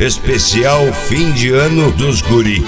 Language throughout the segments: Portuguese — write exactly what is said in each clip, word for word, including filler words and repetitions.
especial fim de ano dos guri.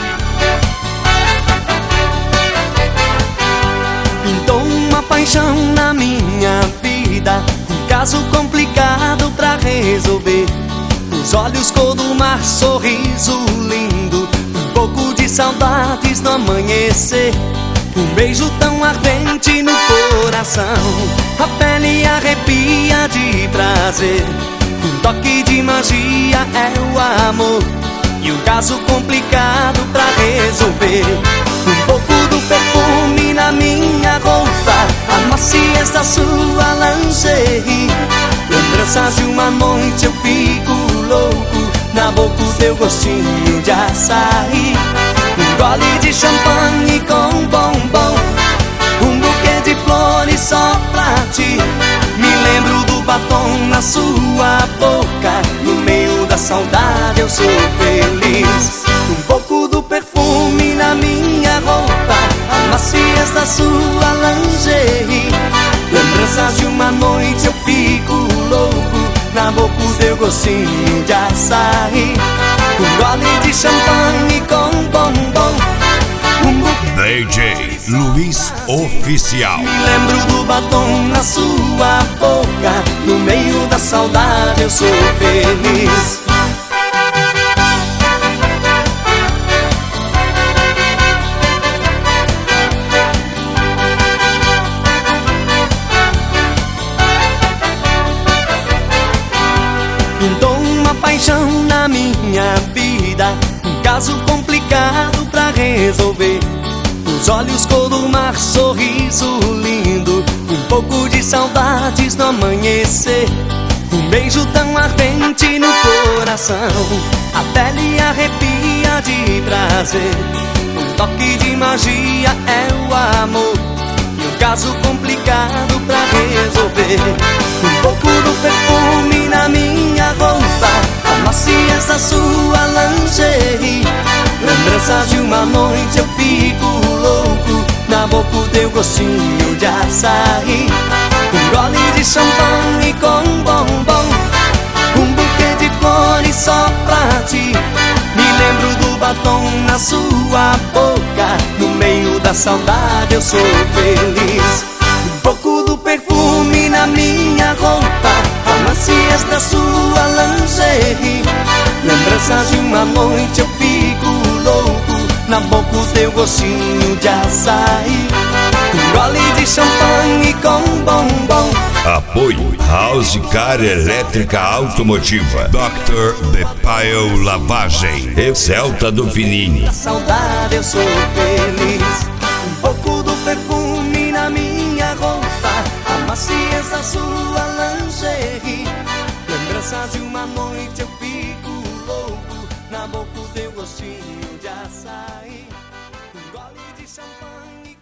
Pintou uma paixão na minha vida, um caso complicado pra resolver. Os olhos cor do mar, sorriso lindo, um pouco de saudades no amanhecer. Um beijo tão ardente no coração, a pele arrepia de prazer. Um toque de magia é o amor, e um caso complicado pra resolver. Um pouco do perfume na minha roupa, a maciez da sua lingerie. Lembranças de uma noite eu fico louco, na boca o teu gostinho de açaí. Um gole de champanhe com bombom, um buquê de flores só pra ti. Me lembro do batom na sua boca, no meio da saudade eu sou feliz. Um pouco do perfume na minha roupa, a maciez da sua lingerie. Lembranças de uma noite eu fico louco, na boca o teu gostinho de açaí. Um gole de champanhe com bombom, um buquê D J Luiz Oficial. Me lembro do batom na sua boca, no meio da saudade eu sou feliz. Pintou uma paixão na minha vida, um caso complicado pra resolver. Os olhos cor do mar, sorriso lindo, um pouco de saudades no amanhecer. Um beijo tão ardente no coração, a pele arrepia de prazer. Um toque de magia é o amor, e um caso complicado pra resolver. Um pouco do perfume na minha roupa, a maciez da sua lingerie. Lembranças de uma noite eu fico louco, na boca o teu gostinho de açaí. Um gole de champanhe com bombom, um buquê de flores só pra ti. Me lembro do batom na sua boca, no meio da saudade eu sou feliz. Um pouco do perfume na minha roupa, a maciez da sua lingerie. Lembranças de uma noite eu fico louco, na boca o teu gostinho de açaí. Um gole de champanhe com bombom. Apoio House Car Elétrica Automotiva, doutor Bepaio Lavagem, Excelta do Fininho. Na saudade eu sou feliz. Um pouco do perfume na minha roupa, a maciez da sua lingerie. Lembranças de uma noite eu fico louco, na boca o teu gostinho de açaí. Um gole de champanhe